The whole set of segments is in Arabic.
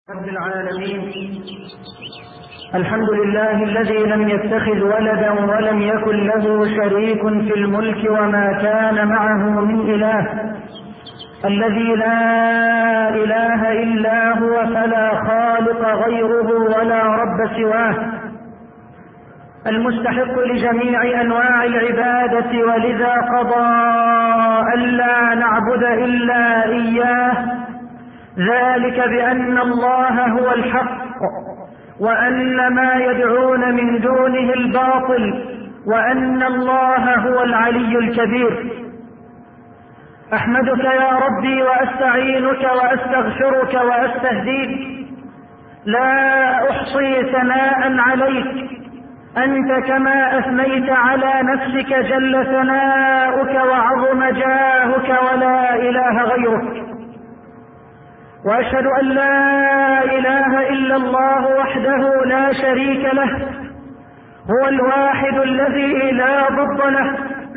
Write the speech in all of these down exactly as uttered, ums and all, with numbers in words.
رب العالمين. الحمد لله الذي لم يتخذ ولدا ولم يكن له شريك في الملك وما كان معه من إله، الذي لا إله إلا هو فلا خالق غيره ولا رب سواه، المستحق لجميع أنواع العبادة، ولذا قضى ألا نعبد إلا إياه، ذلك بأن الله هو الحق وأن ما يدعون من دونه الباطل وأن الله هو العلي الكبير. أحمدك يا ربي وأستعينك وأستغفرك وأستهديك، لا أحصي ثناء عليك أنت كما أثنيت على نفسك جل ثناؤك وعظم جاهك ولا إله غيرك، وأشهد أن لا إله إلا الله وحده لا شريك له، هو الواحد الذي لا ضد له،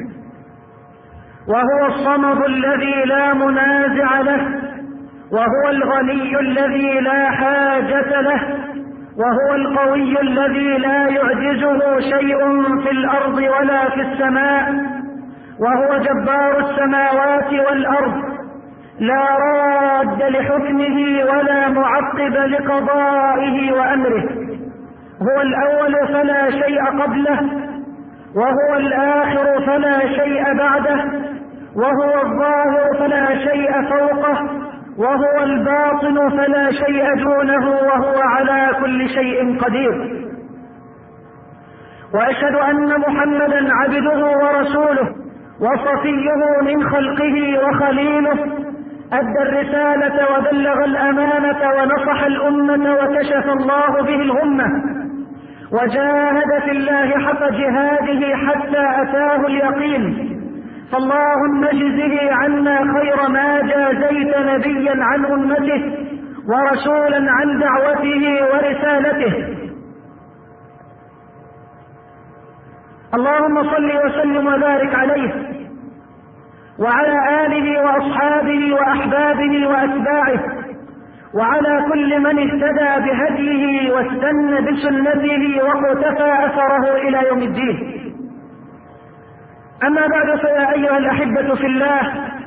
وهو الصمد الذي لا منازع له، وهو الغني الذي لا حاجة له، وهو القوي الذي لا يعجزه شيء في الأرض ولا في السماء، وهو جبار السماوات والأرض، لا راد لحكمه ولا معقب لقضائه وأمره، هو الأول فلا شيء قبله، وهو الآخر فلا شيء بعده، وهو الظاهر فلا شيء فوقه، وهو الباطن فلا شيء دونه، وهو على كل شيء قدير. وأشهد أن محمدا عبده ورسوله وصفيه من خلقه وخليله، أدى الرسالة وبلغ الأمانة ونصح الأمة وكشف الله به الغمة، وجاهد في الله حق جهاده حتى أتاه اليقين، فاللهم اجزه عنا خير ما جازيت نبيا عن أمته ورسولا عن دعوته ورسالته. اللهم صل وسلم وبارك عليه وعلى آله وأصحابه وأحبابه وأتباعه، وعلى كل من اهتدى بهديه واستنى بسنته وقتفى أثره إلى يوم الدين. أما بعد، فيا أيها الأحبة في الله،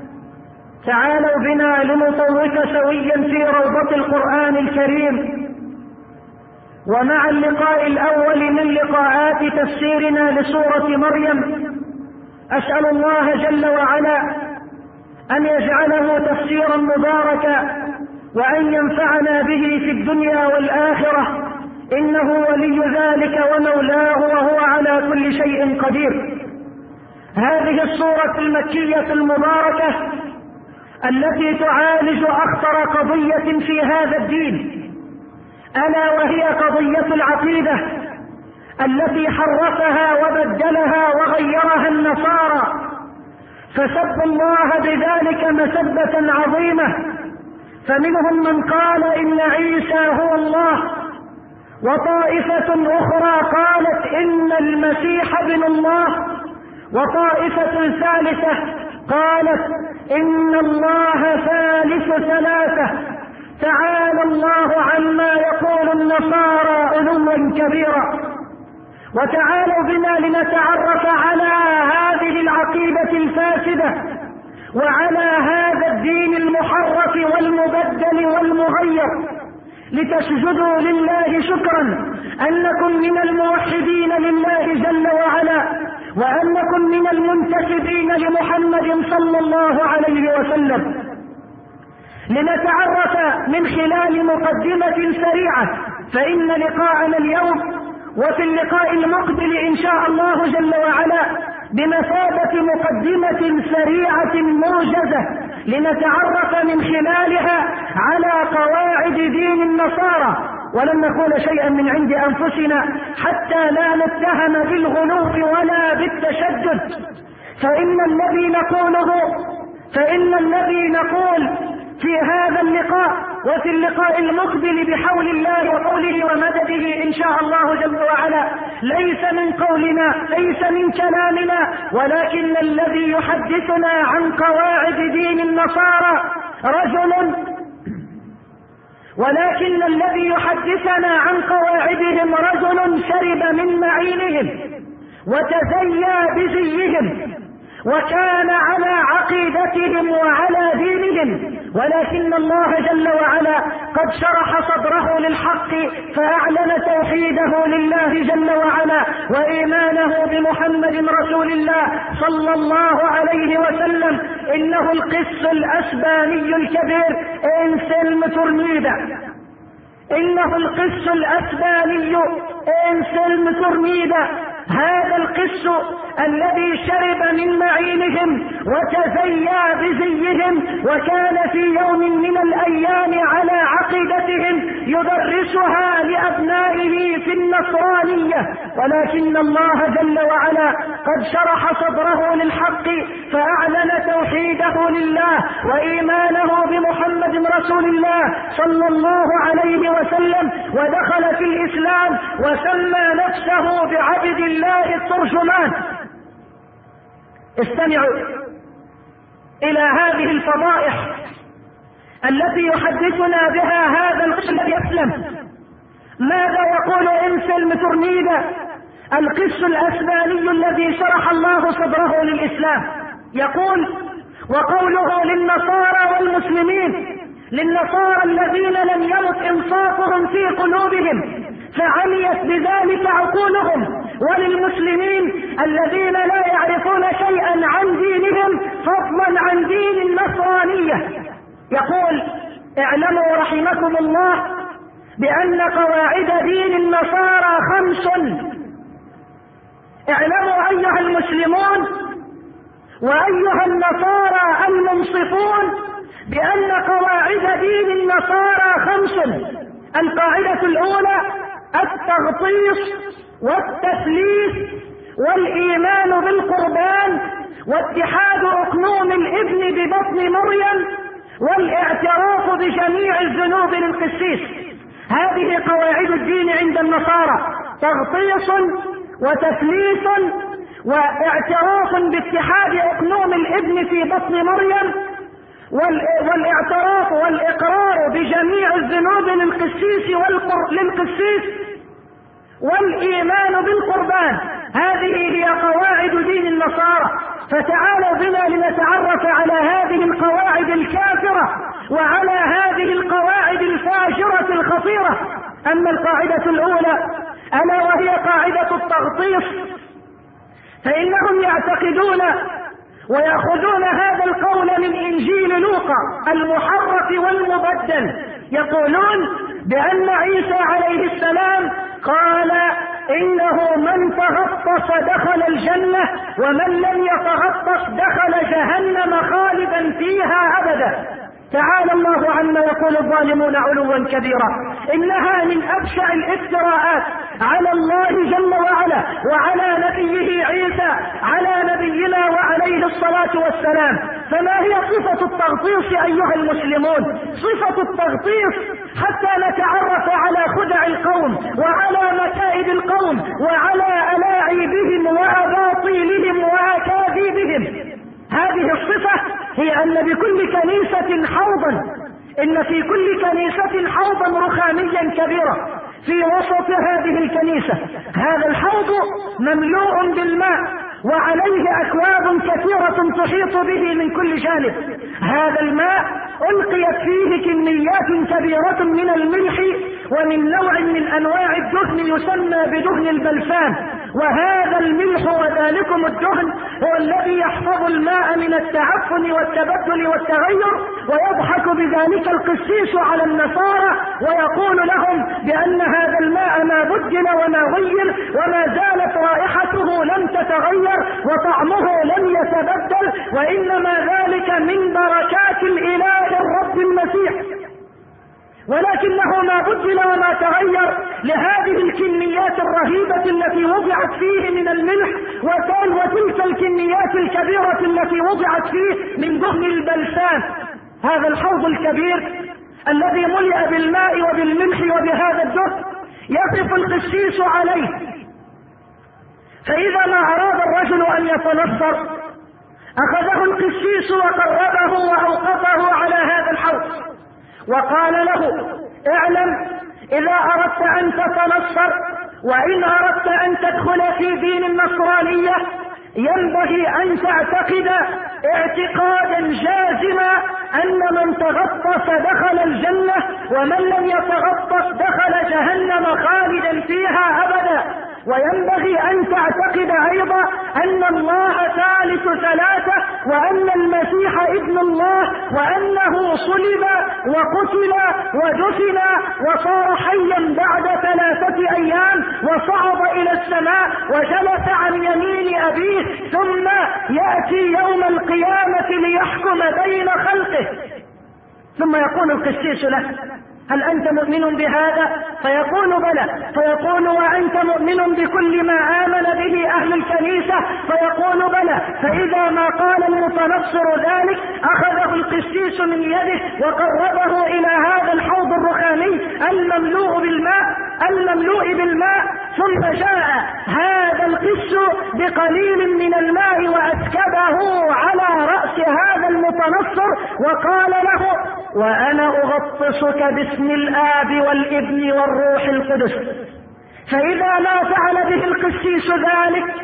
تعالوا بنا لنطوف سويا في روضة القرآن الكريم، ومع اللقاء الأول من لقاءات تفسيرنا لسورة مريم، أسأل الله جل وعلا أن يجعله تفسيرا مباركا، وأن ينفعنا به في الدنيا والآخرة، إنه ولي ذلك ومولاه وهو على كل شيء قدير. هذه السورة المكية المباركة التي تعالج أخطر قضية في هذا الدين، ألا وهي قضية العقيدة التي حرفها وبدلها وغيرها النصارى، فسبوا الله بذلك مسبة عظيمة، فمنهم من قال إن عيسى هو الله، وطائفة أخرى قالت إن المسيح ابن الله، وطائفة ثالثة قالت إن الله ثالث ثلاثة، تعالى الله عما يقول النصارى علوا كبيرا. وتعالوا بنا لنتعرف على هذه العقيدة الفاسدة وعلى هذا الدين المحرف والمبدل والمغير، لتسجدوا لله شكرا أنكم من الموحدين لله جل وعلا، وأنكم من المنتسبين لمحمد صلى الله عليه وسلم. لنتعرف من خلال مقدمة سريعة، فإن لقاءنا اليوم وفي اللقاء المقبل إن شاء الله جل وعلا بمثابة مقدمة سريعة موجزة، لنتعرف من خلالها على قواعد دين النصارى، ولن نقول شيئا من عند أنفسنا حتى لا نتهم بالغلو ولا بالتشدد، فإن الذي نقوله فإن الذي نقول في هذا اللقاء وفي اللقاء المقبل بحول الله وقوله ومدده إن شاء الله جل وعلا ليس من قولنا، ليس من كلامنا، ولكن الذي يحدثنا عن قواعد دين النصارى رجل ولكن الذي يحدثنا عن قواعدهم رجل شرب من معينهم وتزيى بزيهم وكان على عقيدتهم وعلى دينهم، ولكن الله جل وعلا قد شرح صدره للحق فأعلن توحيده لله جل وعلا وإيمانه بمحمد رسول الله صلى الله عليه وسلم. إنه القس الأسباني الكبير إنسلم ترميدا، إنه القس الأسباني إنسلم ترميدا، هذا القس الذي شرب من معينهم وتزيى بزيهم وكان في يوم من الأيام على عقيدتهم يدرسها لأبنائه في النصرانية، ولكن الله جل وعلا قد شرح صدره للحق فأعلن توحيده لله وإيمانه بمحمد رسول الله صلى الله عليه وسلم ودخل في الإسلام وسمى نفسه بعبد الله الترجمان. استمعوا إلى هذه الفضائح التي يحدثنا بها هذا القس الذي أسلم. ماذا يقول إنسلم ترميدا القس الأسباني الذي شرح الله صدره للإسلام؟ يقول: وقوله للنصارى والمسلمين، للنصارى الذين لم يمت إنصافهم في قلوبهم فعميت بذلك عقولهم، وللمسلمين الذين لا يعرفون شيئا عن دينهم فضلا عن دين النصرانية. يقول: اعلموا رحمكم الله بأن قواعد دين النصارى خمس. اعلموا أيها المسلمون وأيها النصارى المنصفون بأن قواعد دين النصارى خمس. القاعدة الأولى التغطيس والتثليث والإيمان بالقربان واتحاد أقنوم الابن ببطن مريم والاعتراف بجميع الذنوب للقسيس. هذه قواعد الدين عند النصارى: تغطيس وتثليث واعتراف باتحاد أقنوم الابن في بطن مريم والاعتراف والإقرار بجميع الذنوب للقسيس للقسيس والإيمان بالقربان. هذه هي قواعد دين النصارى. فتعالوا بنا لنتعرف على هذه القواعد الكافرة وعلى هذه القواعد الفاجرة الخطيرة. أما القاعدة الأولى ألا وهي قاعدة التغطيس، فإنهم يعتقدون ويأخذون هذا القول من إنجيل لوقا المحرف والمبدل. يقولون بأن عيسى عليه السلام قال: إنه من تغطس دخل الجنة ومن لم يتغطس دخل جهنم خالدا فيها أبدا. تعالى الله عما يقول الظالمون علوا كبيرا. إنها من أبشع الافتراءات على الله جل وعلا وعلى نبيه عيسى على نبينا وعليه الصلاة والسلام. فما هي صفة التغطيس أيها المسلمون؟ صفة التغطيس حتى نتعرف على خدع القوم وعلى مكائد القوم وعلى ألاعيبهم وأباطيلهم وأكاذيبهم. هذه الصفة هي أن بكل كنيسة حوضا، إن في كل كنيسة حوضا رخاميا كبيرا في وسط هذه الكنيسة. هذا الحوض مملوء بالماء وعليه أكواب كثيرة تحيط به من كل جانب. هذا الماء ألقيت فيه كميات كبيرة من الملح ومن نوع من أنواع الدهن يسمى بدهن البلسان. وهذا الملح وذلكم الدهن هو الذي يحفظ الماء من التعفن والتبدل والتغير، ويضحك بذلك القسيس على النصارى ويقول لهم بأن هذا الماء ما بدل وما غير وما زالت رائحته لم تتغير وطعمه لم يتبدل، وإنما ذلك من بركات الإله الرب المسيح، ولكنه ما بدل وما تغير لهذه الكميات الرهيبة التي وضعت فيه من الملح وتلك الكميات الكبيرة التي وضعت فيه من دهن البلسان. هذا الحوض الكبير الذي ملئ بالماء وبالملح وبهذا الدهن يقف القسيس عليه، فإذا ما أراد الرجل أن يتنصر أخذه القسيس وقربه وأوقفه على هذا الحوض وقال له: اعلم إذا أردت أن تتنصر وإن أردت أن تدخل في دين النصرانية ينبغي أن تعتقد اعتقادا جازما أن من تغطس دخل الجنة ومن لم يتغطس دخل جهنم خالدا فيها أبدا. وينبغي أن تعتقد أيضا أن الله ثالث ثلاثة وأن المسيح ابن الله وأنه صلب وقتل ودفن وصار حيا بعد ثلاثة أيام وصعد إلى السماء وجلس عن يمين أبيه ثم يأتي يوم القيامة ليحكم بين خلقه. ثم يقول القسيس له: هل أنت مؤمن بهذا؟ فيقول: بلى. فيقول: وأنت مؤمن بكل ما آمن به أهل الكنيسة؟ فيقول: بلى. فإذا ما قال المتنصر ذلك أخذه القسيس من يده وقربه إلى هذا الحوض الرخامي المملوء بالماء المملوء بالماء ثم جاء هذا القس بقليل من الماء وأسكبه على رأس هذا المتنصر وقال له: وأنا أغطسك باسم الآب والابن والروح القدس. فإذا ما فعل به القسيس ذلك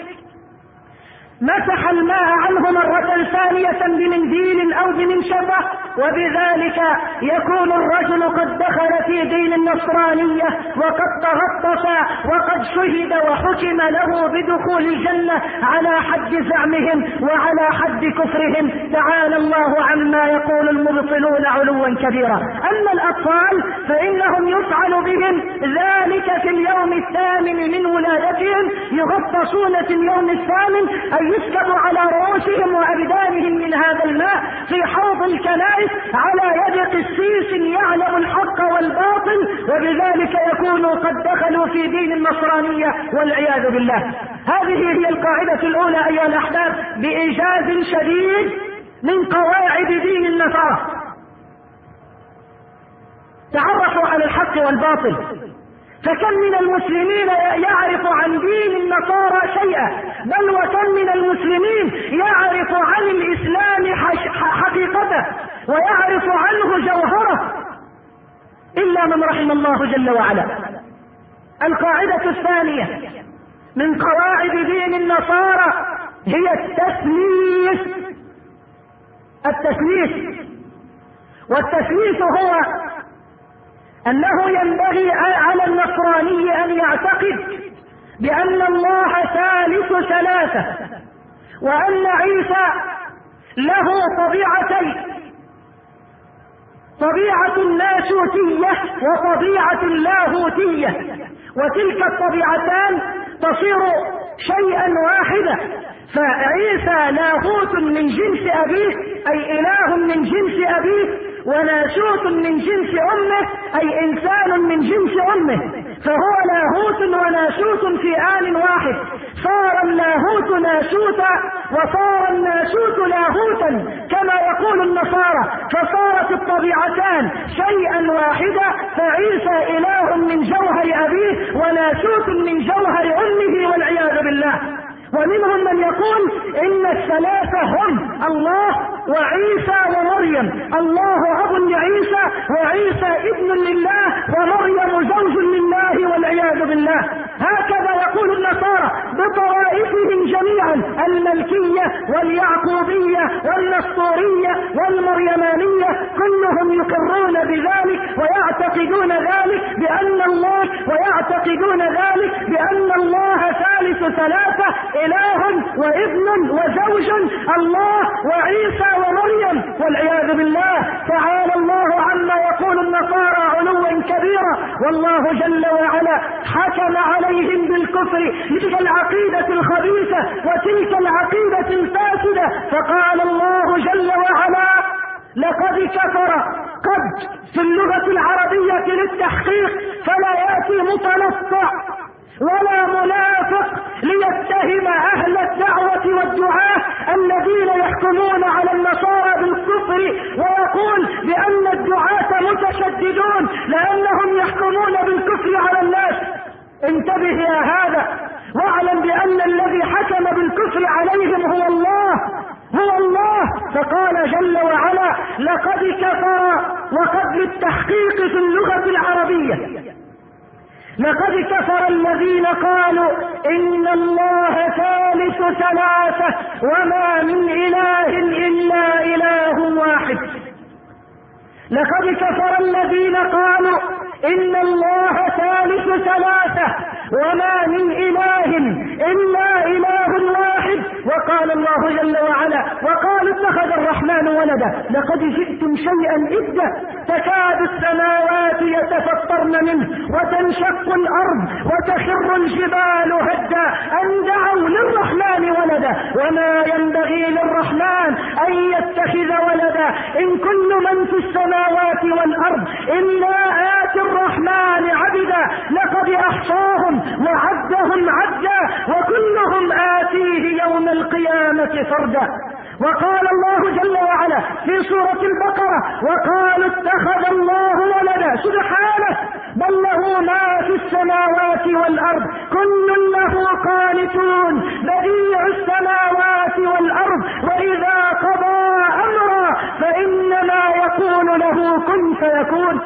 مسح الماء عنه مرة ثانية بمنديل أو بمنشفة، وبذلك يكون الرجل قد دخل في دين النصرانية وقد تغطس وقد شهد وحكم له بدخول الجنة على حد زعمهم وعلى حد كفرهم. تعالى الله عما يقول المبطلون علوا كبيرا. أما الأطفال فإنهم يفعل بهم ذلك في اليوم الثامن من ولادتهم، يغطسون في اليوم الثامن أي يسكب على رؤوسهم وأبدانهم من هذا الماء في حوض الكنائس على يد قسيس يعلم الحق والباطل، وبذلك يكونوا قد دخلوا في دين النصرانية والعياذ بالله. هذه هي القاعدة الأولى أيها الأحباب بإيجاز شديد من قواعد دين النصارى. تعرفوا على الحق والباطل، فكم من المسلمين يعرف عن دين النصارى شيئا، بل وكم من المسلمين يعرف عن الإسلام حقيقته ويعرف عنه جوهره إلا من رحم الله جل وعلا. القاعدة الثانية من قواعد دين النصارى هي التثليث. التثليث والتثليث هو أنه ينبغي على النصراني أن يعتقد بأن الله ثالث ثلاثة، وأن عيسى له طبيعتين: طبيعة ناسوتية وطبيعة لاهوتية، وتلك الطبيعتان تصير شيئا واحدا. فعيسى لاهوت من جنس أبيه أي إله من جنس أبيه، وناسوت من جنس أمه أي إنسان من جنس أمه، فهو لاهوت وناسوت في آن واحد. صار اللاهوت ناسوتا وصار الناسوت لاهوتا كما يقول النصارى، فصارت الطبيعتان شيئا واحدا، فعيسى إله من جوهر أبيه وناسوت من جوهر أمه والعياذ بالله. ومنهم من يقول إن الثلاثة هم الله وعيسى ومريم، الله أب لعيسى وعيسى ابن لله ومريم زوج لله والعياذ بالله. هكذا يقول النصارى بطوائفهم جميعا: الملكية واليعقوبية والنسطورية والمريمانية، كلهم يقرون بذلك ويعتقدون ذلك بأن الله ويعتقدون ذلك بأن الله ثالث ثلاثة، إله وابن وزوج، الله وعيسى ومريم والعياذ بالله. تعالى الله عما يقول النصارى علوا كبيرا، والله جل وعلا حكم عليهم بالكفر تلك العقيدة الخبيثة وتلك العقيدة الفاسدة، فقال الله جل وعلا: لقد كفر. قد في اللغة العربية للتحقيق، فلا يأتي متنطع ولا منافق ليتهم أهل الدعوة والدعاة الذين يحكمون على النصارى بالكفر ويقول بأن الدعاة متشددون لأنهم يحكمون بالكفر على الناس. انتبه يا هذا، واعلم بأن الذي حكم بالكفر عليهم هو الله، هو الله. فقال جل وعلا: لقد كفر، وقد للتحقيق في اللغة العربية، لقد كفر الذين قالوا إن الله ثالث ثلاثة وما من إله إلا إله واحد. لقد كفر الذين قالوا إن الله ثالث ثلاثة وما من إله إلا إله واحد. وقال الله جل وعلا: وقالوا اتخذ الرحمن ولدا لقد جئتم شيئا إدا تكاد السماوات يتفطرن منه وتنشق الأرض وتخر الجبال هدا أن دعوا للرحمن ولدا وما ينبغي للرحمن أن يتخذ ولدا إن كل من في السماوات والأرض إلا آتي الرحمن عبدا لقد أحصاهم وعدهم عدا وكلهم آتيه يوم القيامة فردا. وقال الله جل وعلا في سورة البقرة: وقالوا اتخذ الله ولدا. سبحانه، بل له ما في السماوات والأرض كل له قانتون بديع السماوات والأرض وإذا قضى أمرا فإنما يقول له كن فيكون.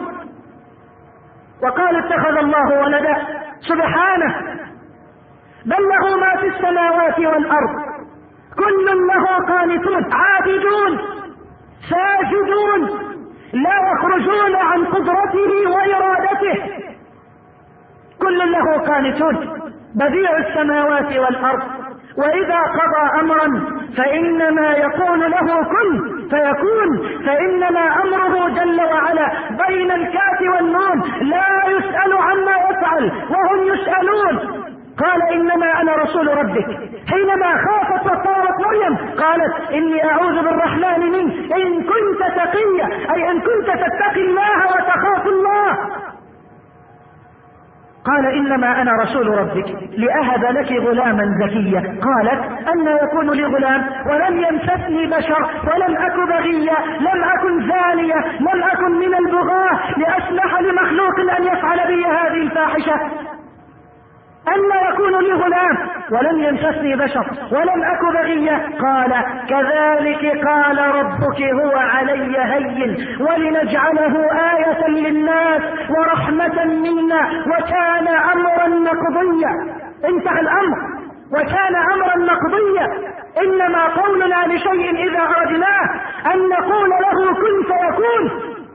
وقال اتخذ الله ولدا. سبحانه، بل له ما في السماوات والأرض كل له قانتون عابدون ساجدون لا يخرجون عن قدرته وإرادته، كل له قانتون بديع السماوات والأرض وإذا قضى أمرا فإنما يقول له كن فيكون. فإنما أمره جل وعلا بين الكاف والنون، لا يسأل عما يفعل وهم يسألون. قال: إنما أنا رسول ربك. حينما خافت وطارت مريم قالت: إني أعوذ بالرحمن منك إن كنت تقيا، أي إن كنت تتقي الله وتخاف الله. قال: إنما أنا رسول ربك لأهب لك غلاما زكيا. قالت: أن يكون لي غلام ولم يمسسني بشر ولم أك بغيا لم أكن زانية لم أكن من البغاة لأسمح لمخلوق أن يفعل بي هذه الفاحشة. أن يكون لي غلام ولم يمسسني بشر ولم أك بغيا. قال: كذلك قال ربك هو علي هين ولنجعله آية للناس ورحمة منا وكان أمرا مقضيا. انتهى الأمر وكان أمرا مقضيا. إنما قولنا لشيء إذا أردناه أن نقول له كن فيكون.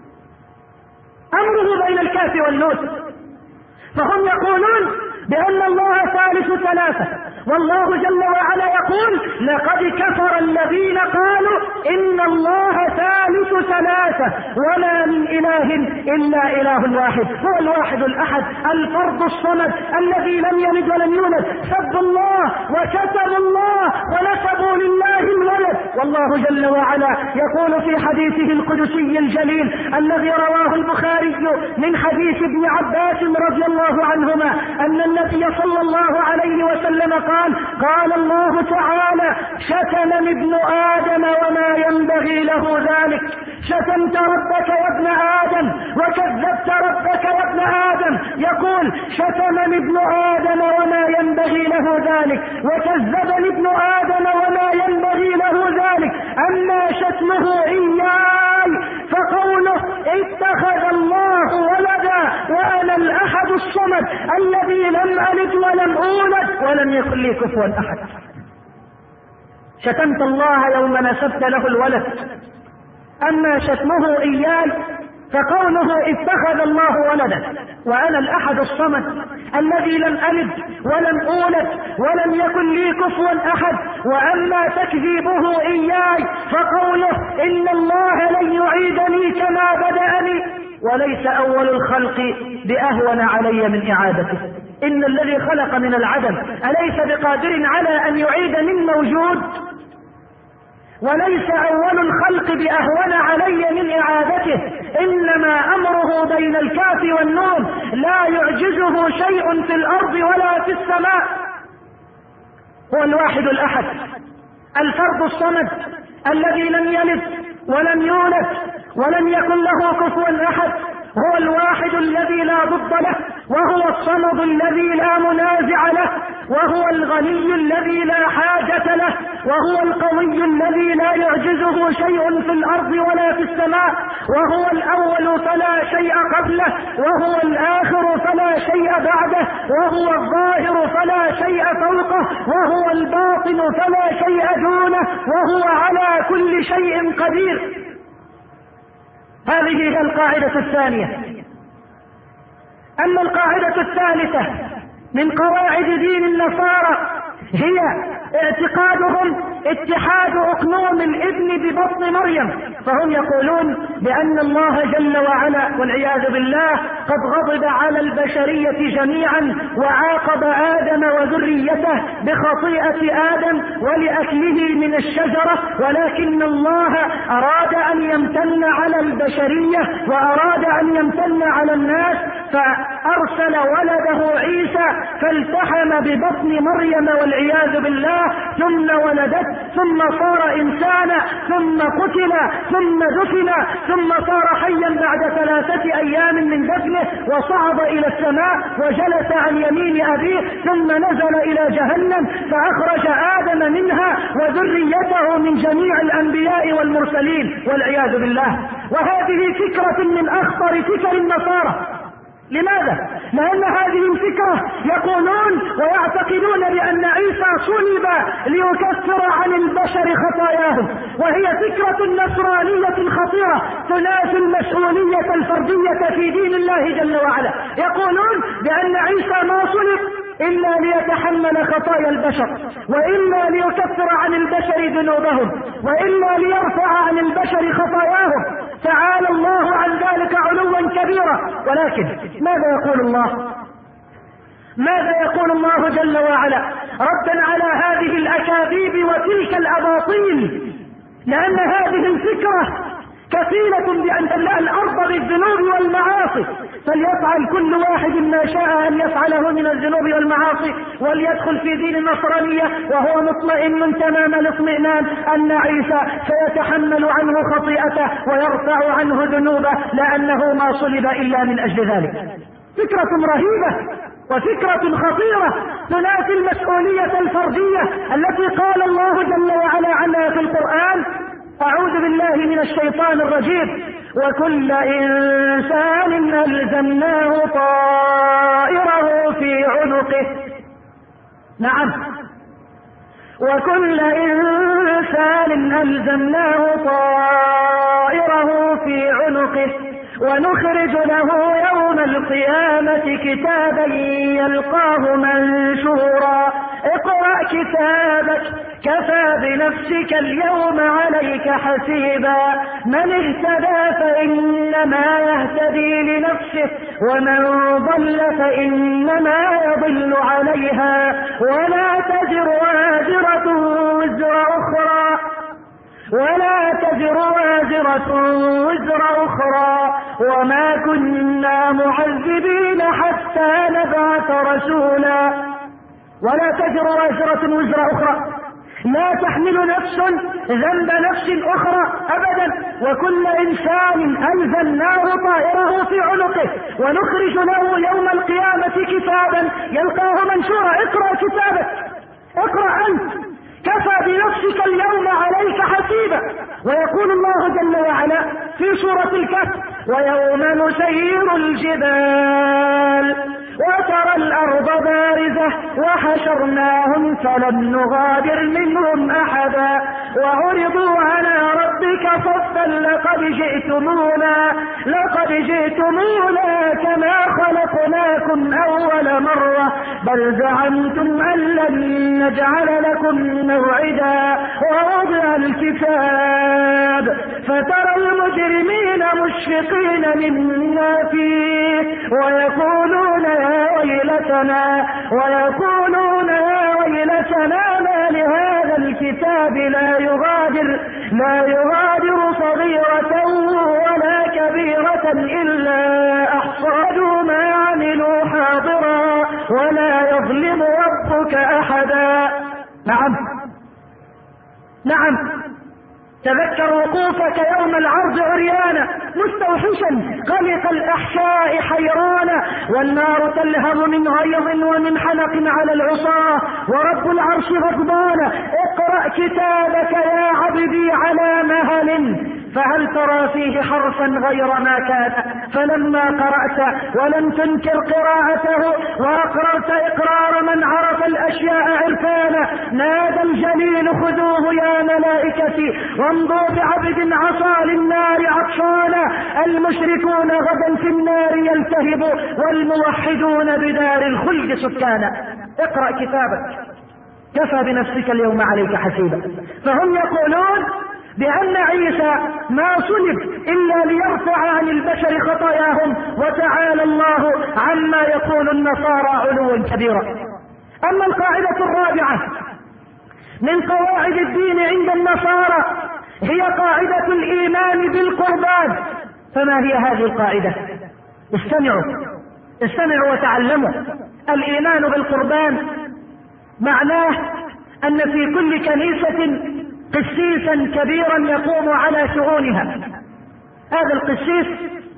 أمره بين الكاف والنون. فهم يقولون بأن الله ثالث ثلاثة، والله جل وعلا يقول: لقد كفر الذين قالوا إن الله ثالث ثلاثة وما من إله إلا إله واحد. هو الواحد الأحد الفرد الصمد الذي لم يلد ولم يولد. سبوا الله وشتموا الله ونسبوا لله الولد. والله جل وعلا يقول في حديثه القدسي الجليل الذي رواه البخاري من حديث ابن عباس رضي الله عنهما أن النبي صلى الله عليه وسلم قال: قال الله تعالى: شتمني ابن آدم وما ينبغي له ذلك. شتمت ربك يا ابن آدم وكذبت ربك يا ابن آدم. يقول: شتمني ابن آدم وما ينبغي له ذلك وكذبني ابن آدم وما ينبغي له ذلك. أما شتمه إياي فقوله: اتخذ الله ولدا وأنا الأحد الصمد الذي لم ألد ولم أولد ولم يكن لي كفوا أحد. شتمت الله يوم نسبت له الولد. أما شتمه إياي فقوله: اتخذ الله ولدا وأنا الأحد الصمد الذي لم ألد ولم أولد ولم يكن لي كفوا أحد. وأما تكذيبه إياي فقوله: إن الله لن يعيدني كما بدأني وليس أول الخلق بأهون علي من إعادته. إن الذي خلق من العدم أليس بقادر على أن يعيد من موجود؟ وليس أول الخلق بأهون علي من إعادته. إنما أمره بين الكاف والنون، لا يعجزه شيء في الأرض ولا في السماء. هو الواحد الأحد الفرد الصمد الذي لم يلد ولم يولد ولم يكن له كفوا أحد. هو الواحد الذي لا ضد له وهو الصمد الذي لا منازع له، وهو الغني الذي لا حاجة له، وهو القوي الذي لا يعجزه شيء في الأرض ولا في السماء، وهو الأول فلا شيء قبله، وهو الآخر فلا شيء بعده، وهو الظاهر فلا شيء فوقه، وهو الباطن فلا شيء دونه، وهو على كل شيء قدير. هذه هي القاعدة الثانية. أما القاعدة الثالثة من قواعد دين النصارى هي اعتقادهم اتحاد أقنوم الابن ببطن مريم، فهم يقولون بأن الله جل وعلا والعياذ بالله قد غضب على البشرية جميعا وعاقب آدم وذريته بخطيئة آدم ولأكله من الشجرة، ولكن الله أراد أن يمتن على البشرية وأراد أن يمتن على الناس فأرسل ولده عيسى فالتحم ببطن مريم والعياذ بالله، ثم ولدت، ثم صار إنسانا، ثم قتل، ثم دفن، ثم صار حيا بعد ثلاثة أيام من دفنه، وصعد إلى السماء وجلس عن يمين أبيه، ثم نزل إلى جهنم فأخرج آدم منها وذريته من جميع الأنبياء والمرسلين والعياذ بالله. وهذه فكرة من أخطر فكر النصارى. لماذا؟ لأن هذه الفكرة يقولون ويعتقدون بأن عيسى صلب ليكفر عن البشر خطاياهم، وهي فكرة نصرانية خطيرة تنافي المسؤولية الفردية في دين الله جل وعلا. يقولون بأن عيسى ما صلب إلا ليتحمل خطايا البشر، وإلا ليكفر عن البشر ذنوبهم، وإلا ليرفع عن البشر خطاياهم. تعالى الله عن ذلك علوا كبيرا. ولكن ماذا يقول الله؟ ماذا يقول الله جل وعلا ردا على هذه الأكاذيب وتلك الأباطيل؟ لأن هذه الفكرة كفيلة بأن تملأ الأرض بالذنوب والمعاصي، فليفعل كل واحد ما شاء أن يفعله من الذنوب والمعاصي، وليدخل في دين النصرانية وهو مطمئن تمام الاطمئنان أن عيسى سيتحمل عنه خطيئته ويرفع عنه ذنوبه، لأنه ما صلب إلا من أجل ذلك. فكرة رهيبة وفكرة خطيرة تنافي المسؤولية الفردية التي قال الله جل وعلا عنها في القرآن: أعوذ بالله من الشيطان الرجيم: وكل إنسان ألزمناه طائره في عنقه. نعم، وكل إنسان ألزمناه طائره في عنقه ونخرج له يوم القيامة كتابا يلقاه منشورا. اقرأ كتابك كفى بنفسك اليوم عليك حسيبا. من اهتدى فإنما يهتدي لنفسه، ومن ضل فإنما يضل عليها، ولا تزر وازرة وزر أخرى ولا تزر وازرة وزر أخرى وما كنا معذبين حتى نبعث رسولا. ولا تزر وازرة وزر أخرى، لا تحمل نفس ذنب نفس أخرى أبدا. وكل إنسان ألزمناه طائره في عنقه ونخرج له يوم القيامة كتابا يلقاه منشورا. اقرأ كتابك، اقرأ أنت، كفى بنفسك اليوم عليك حسيبا. ويقول الله جل وعلا في سورة الكهف: ويوم نسير الجبال وترى الأرض بارزة وحشرناهم فلم نغادر منهم أحدا وعرضوا على ربك صفا لقد جئتمونا لقد جئتمونا كما خلقناكم أول مرة بل زعمتم أن لن نجعل لكم موعدا ووضع الكتاب فترى المجرمين مشفقين مما فيه ويقولون يا ويلتنا ويقولون يا ويلتنا ما لهذا الكتاب لا يغادر لا يغادر صغيرة ولا كبيرة إلا أحصاها ما عملوا حاضرا ولا يظلم ربك أحدا. نعم نعم، تذكر وقوفك يوم العرض عريانا مستوحشا قلق الأحشاء حيرانا، والنار تلهب من غيظ ومن حنق على العصاة، ورب العرش غضبان. اقرأ كتابك يا عبدي على مهل، فهل ترى فيه حرفا غير ما كان؟ فلما قرأت ولم تنكر قراءته وأقررت إقرار من عرف الأشياء عرفانا، نادى الجليل خذوه يا ملائكتي وامضوا بعبد عصى للنار عطشانا. المشركون غدا في النار يلتهبوا، والموحدون بدار الخلد سكانا. اقرأ كتابك، كفى بنفسك اليوم عليك حسيبا. فهم يقولون بأن عيسى ما صلب إلا ليرفع عن البشر خطاياهم، وتعالى الله عما يقول النصارى علوا كبيرا. أما القاعدة الرابعة من قواعد الدين عند النصارى هي قاعدة الإيمان بالقربان. فما هي هذه القاعدة؟ استمعوا استمعوا وتعلموا. الإيمان بالقربان معناه أن في كل كنيسة قسيسا كبيرا يقوم على شؤونها. هذا القسيس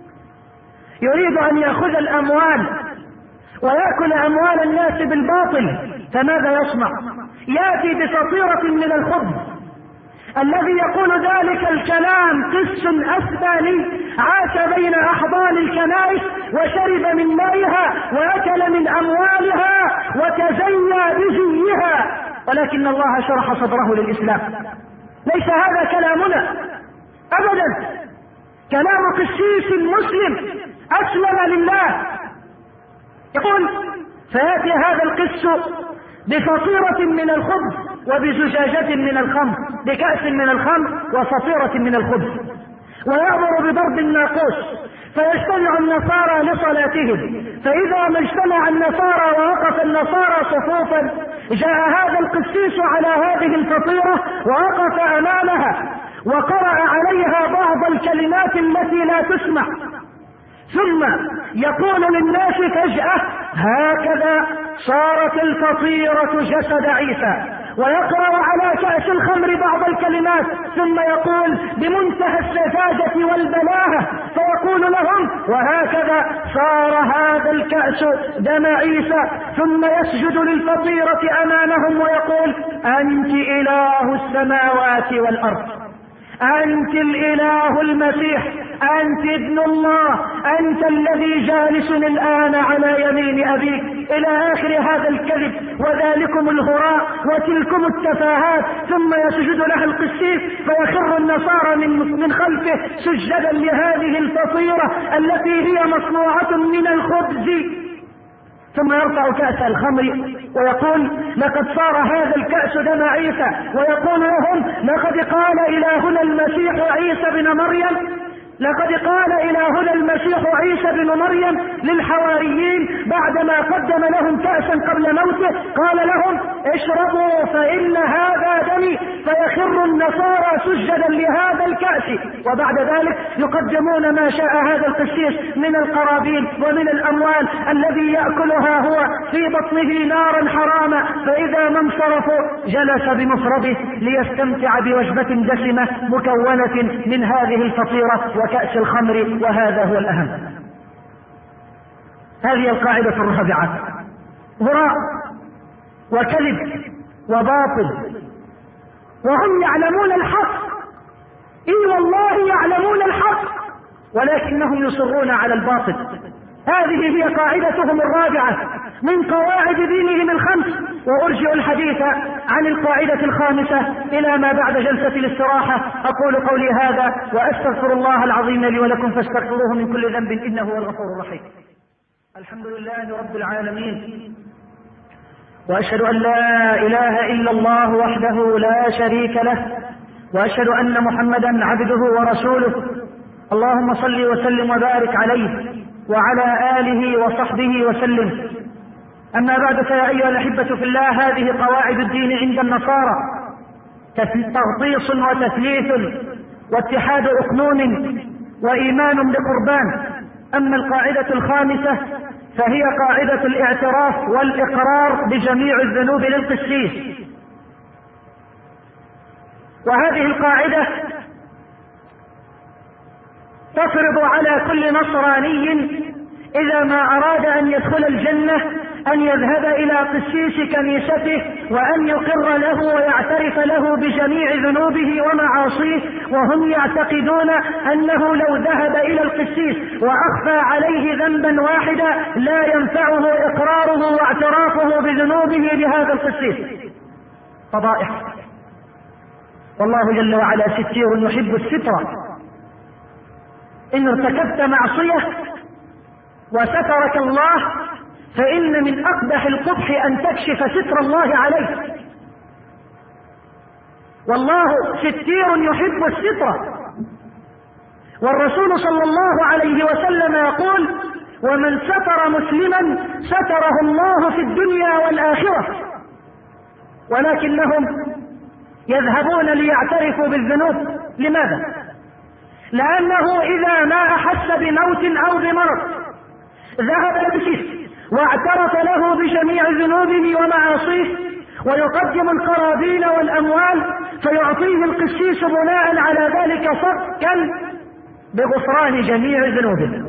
يريد أن يأخذ الأموال ويأكل أموال الناس بالباطل، فماذا يصنع؟ يأتي بفطيرة من الخبز. الذي يقول ذلك الكلام قس أسباني عاش بين أحضان الكنائس وشرب من مائها وأكل من أموالها وتزيى بزيها، ولكن الله شرح صدره للإسلام. ليس هذا كلامنا أبدا، كلام قسيس مسلم أسلم لله. يقول فيأتي هذا القس بفطيرة من الخبز وبزجاجة من الخمر، بكأس من الخمر وفطيرة من الخبز، ويأمر بضرب الناقوس، فيجتمع النصارى لصلاتهم. فإذا ما اجتمع النصارى ووقف النصارى صفوفا، جاء هذا القسيس على هذه الفطيرة ووقف أمامها وقرأ عليها بعض الكلمات التي لا تسمع، ثم يقول للناس فجأة هكذا صارت الفطيرة جسد عيسى، ويقرأ على كأس الخمر بعض الكلمات، ثم يقول بمنتهى السذاجة والبلاهة، فيقول لهم وهكذا صار هذا الكأس دم عيسى، ثم يسجد للفطيرة أمامهم ويقول أنت إله السماوات والأرض، أنت الإله المسيح، أنت ابن الله، أنت الذي جالس الآن على يمين أبيك، إلى آخر هذا الكذب وذلكم الهراء وتلكم التفاهات. ثم يسجد لها القسيس فيخر النصارى من من خلفه سجدا لهذه الفطيرة التي هي مصنوعة من الخبز، ثم يرفع كأس الخمر ويقول لقد صار هذا الكأس دم عيسى، ويقول لهم لقد قال إلهنا المسيح عيسى بن مريم لقد قال إلهنا المسيح عيسى بن مريم للحواريين بعدما قدم لهم كأسا قبل موته، قال لهم اشربوا فإن هذا دمي، فيخر النصارى سجدا لهذا الكأس، وبعد ذلك يقدمون ما شاء هذا القسيس من القرابين ومن الأموال الذي يأكلها هو في بطنه نارا حراما. فإذا ما انصرفوا جلس بمفرده ليستمتع بوجبة دسمة مكونة من هذه الفطيرة وكأس الخمر، وهذا هو الأهم. هذه القاعدة الرابعة، هراء وكذب وباطل، وهم يعلمون الحق، إي والله يعلمون الحق، ولكنهم يصرون على الباطل. هذه هي قاعدتهم الرابعة من قواعد دينهم الخمس. وأرجع الحديث عن القاعدة الخامسة إلى ما بعد جلسة الاستراحة. أقول قولي هذا وأستغفر الله العظيم لي ولكم فاستغفروه من كل ذنب إنه هو الغفور الرحيم. الحمد لله رب العالمين، وأشهد أن لا إله إلا الله وحده لا شريك له، وأشهد أن محمدا عبده ورسوله. اللهم صل وسلم وبارك عليه وعلى آله وصحبه وسلم. أما بعد، فيا أيها الأحبة في الله، هذه قواعد الدين عند النصارى: تغطيس وتثليث واتحاد أقنوم وإيمان بقربان. أما القاعدة الخامسة فهي قاعدة الاعتراف والإقرار بجميع الذنوب للقسيس. وهذه القاعدة تفرض على كل نصراني إذا ما أراد أن يدخل الجنة أن يذهب إلى قسيس كنيسته وأن يقر له ويعترف له بجميع ذنوبه ومعاصيه، وهم يعتقدون أنه لو ذهب إلى القسيس وأخفى عليه ذنبا واحدا لا ينفعه إقراره واعترافه بذنوبه بهذا القسيس. فضائح. والله جل وعلا ستير يحب الستر. إن ارتكبت معصية وسترك الله فإن من أقبح القبح أن تكشف ستر الله عليك. والله ستير يحب الستر، والرسول صلى الله عليه وسلم يقول: ومن ستر مسلما ستره الله في الدنيا والآخرة. ولكنهم يذهبون ليعترفوا بالذنوب. لماذا؟ لأنه إذا ما أحس بموت أو بمرض ذهب القسيس واعترف له بجميع ذنوبه ومعاصيه ويقدم القرابين والأموال فيعطيه القسيس بناء على ذلك صكا بغفران جميع ذنوبه.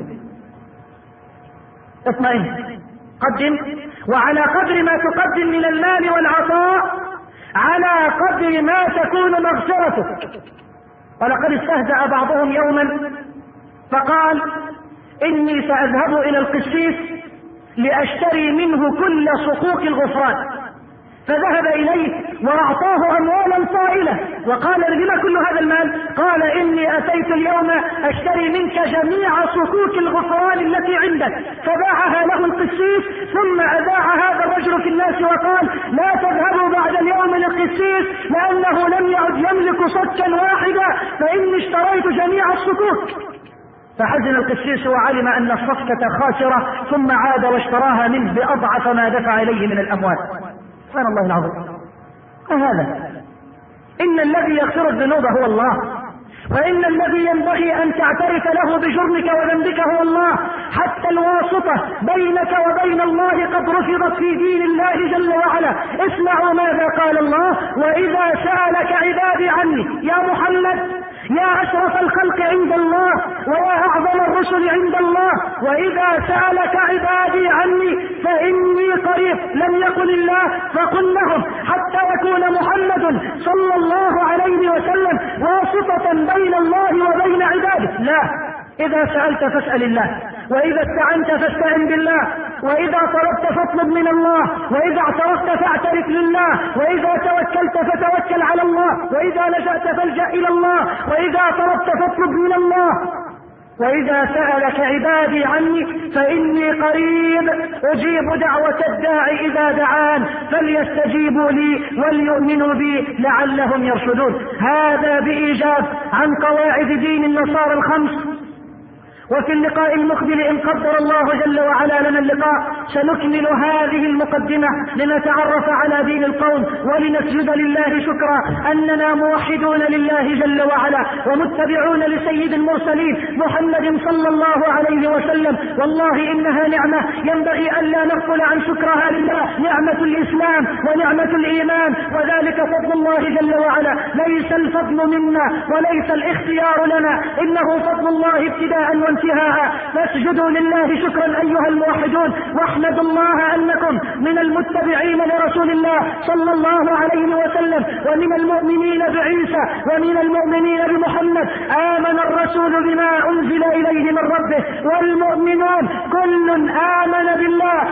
اطمئن، قدم، وعلى قدر ما تقدم من المال والعطاء على قدر ما تكون مغفرتك. ولقد استهزأ بعضهم يوما فقال: إني سأذهب إلى القسيس لأشتري منه كل صكوك الغفران. فذهب إليه وأعطاه أموالا طائلة وقال: لما كل هذا المال؟ قال: إني أتيت اليوم أشتري منك جميع صكوك الغفران التي عندك. فباعها له القسيس، ثم أذاع هذا الرجل في الناس وقال: لا تذهبوا بعد اليوم للقسيس لأنه لم يعد يملك صكا واحدا فإني اشتريت جميع الصكوك. فحزن القسيس وعلم أن الصفقة خاسرة، ثم عاد واشتراها منه بأضعف ما دفع إليه من الأموال. سبحان الله العظيم. وهذا إن الذي يغفر الذنوب هو الله، وإن الذي ينبغي أن تعترف له بجرمك وذنبك هو الله. حتى الواسطة بينك وبين الله قد رفضت في دين الله جل وعلا. اسمعوا ماذا قال الله: وإذا سألك عبادي عني. يا محمد، يا أشرف الخلق عند الله ويا أعظم الرسل عند الله، وإذا سألك عبادي عني فإني قريب. لم يقل الله فقل لهم، حتى يكون محمد صلى الله عليه وسلم واسطة بين الله وبين عباده. لا، إذا سألت فاسأل الله، وإذا استعنت فاستعن بالله، وإذا طلبت فاطلب من الله، وإذا اعترفت فاعترف لله، وإذا توكلت فتوكل على الله، وإذا لجأت فالجأ إلى الله، وإذا طلبت فاطلب من الله. وإذا سألك عبادي عني فإني قريب أجيب دعوة الداعي إذا دعان فليستجيبوا لي وليؤمنوا بي لعلهم يرشدون. هذا بإيجاز عن قواعد دين النصارى الخمس. وفي اللقاء المقبل إن قدر الله جل وعلا لنا اللقاء سنكمل هذه المقدمة لنتعرف على دين القوم ولنسجد لله شكرا أننا موحدون لله جل وعلا ومتبعون لسيد المرسلين محمد صلى الله عليه وسلم. والله إنها نعمة ينبغي أن لا نغفل عن شكرها لله، نعمة الإسلام ونعمة الإيمان، وذلك فضل الله جل وعلا. ليس الفضل منا وليس الاختيار لنا، إنه فضل الله ابتداء وانتهاء. فاسجدوا لله شكرا أيها الموحدون، واحمدوا الله أنكم من المتبعين لرسول الله صلى الله عليه وسلم ومن المؤمنين بعيسى ومن المؤمنين بمحمد. آمن الرسول بما أنزل إليه من ربه والمؤمنون كل آمن بالله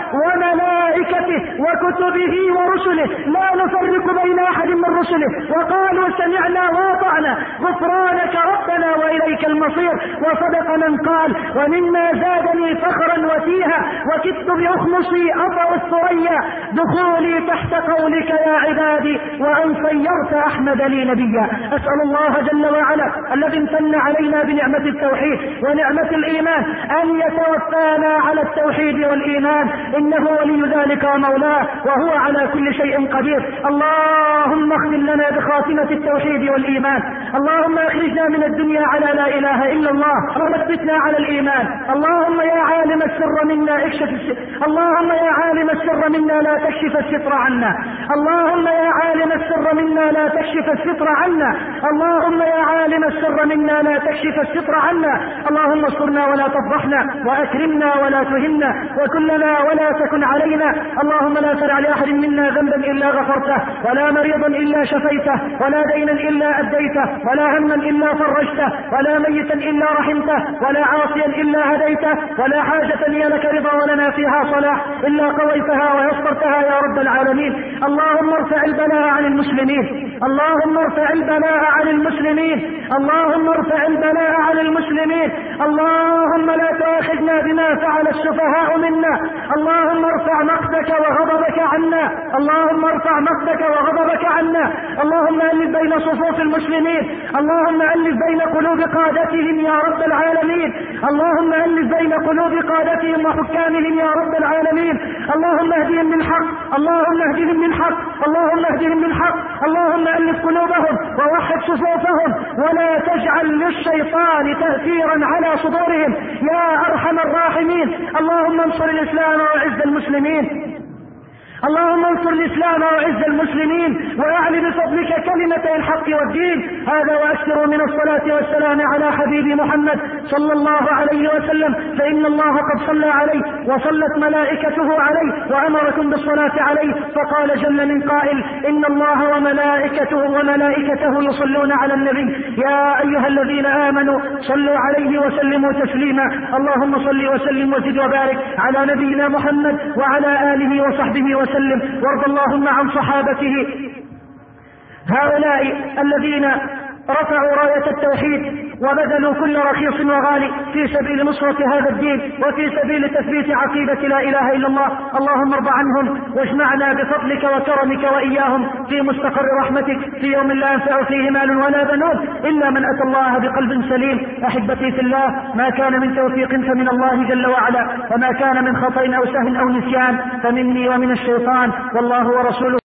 وملائكته وكتبه ورسله لا نفرق بين أحد من رسله وقالوا سمعنا وأطعنا غفرانك ربنا وإليك المصير. وصدق من قال: ومما زادني فخرا وتيها وكدت بأخمصي أطأ الثريا دخولي تحت قولك يا عبادي وأن صيرت أحمد لي نبيا. أسأل الله جل وعلا الذي امتن علينا بنعمة التوحيد ونعمة الإيمان أن يتوفانا على التوحيد والإيمان، إنه ولي ذلك ومولاه وهو على كل شيء قدير. اللهم اختم لنا بخاتمة التوحيد والإيمان، اللهم اخرجنا من الدنيا على لا إله إلا الله وثبتنا على الإيمان. اللهم يا عالم السر منا اكشف الستر، اللهم يا عالم السر منا لا تكشف الستر عنا، اللهم يا عالم السر منا لا تكشف الستر عنا، اللهم يا عالم السر منا لا تكشف الستر عنا. اللهم استرنا ولا تفضحنا، وأكرمنا ولا تهنا، وكلنا ولا تكن علينا. اللهم لا تدع لأحد منا ذنبا إلا غفرته، ولا مريضا إلا شفيته، ولا دينا إلا أديته، ولا هما إلا فرجته، ولا ميتا إلا رحمته، ولا عاصيا إلا هديته، ولا حاجة هي لك رضا ولنا فيها صلاح إلا قضيتها ويسرتها يا رب العالمين. اللهم ارفع البلاء عن المسلمين، اللهم ارفع البلاء عن المسلمين، اللهم ارفع البلاء عن المسلمين. اللهم لا تؤاخذنا بما فعل السفهاء منا، اللهم ارفع مقتك وغضبك عنا، اللهم ارفع مقتك وغضبك عنا. اللهم ألف بين صفوف المسلمين، اللهم ألف بين قلوب قادتهم يا رب العالمين، اللهم ألف بين قلوب قادتهم وحكامهم يا رب العالمين. اللهم اهدهم بالحق، اللهم اهدهم بالحق، اللهم اهدهم بالحق. اللهم ألف قلوبهم ووحد صفوفهم، ولا تجعل للشيطان تأثيرا على صدورهم يا أرحم الراحمين. اللهم انصر الإسلام وأعز المسلمين، اللهم انصر الإسلام وأعز المسلمين، وأعل بفضلك كلمة الحق والدين. هذا وأكثروا من الصلاة والسلام على حبيب محمد صلى الله عليه وسلم، فإن الله قد صلى عليه وصلت ملائكته عليه وأمركم بالصلاة عليه، فقال جل من قائل: إن الله وملائكته وملائكته يصلون على النبي يا أيها الذين آمنوا صلوا عليه وسلموا تسليما. اللهم صل وسلم وزد وبارك على نبينا محمد وعلى آله وصحبه وسلم وسلم. وارض اللهم عن صحابته هؤلاء الذين رفعوا راية التوحيد وبذلوا كل رخيص وغالي في سبيل نصرة هذا الدين وفي سبيل تثبيت عقيدة لا إله إلا الله. اللهم ارض عنهم واجمعنا بفضلك وكرمك وإياهم في مستقر رحمتك في يوم لا ينفع فيه مال ولا بنون إلا من أتى الله بقلب سليم. أحبتي في الله، ما كان من توفيق فمن الله جل وعلا، وما كان من خطأ أو سهو أو نسيان فمني ومن الشيطان، والله ورسوله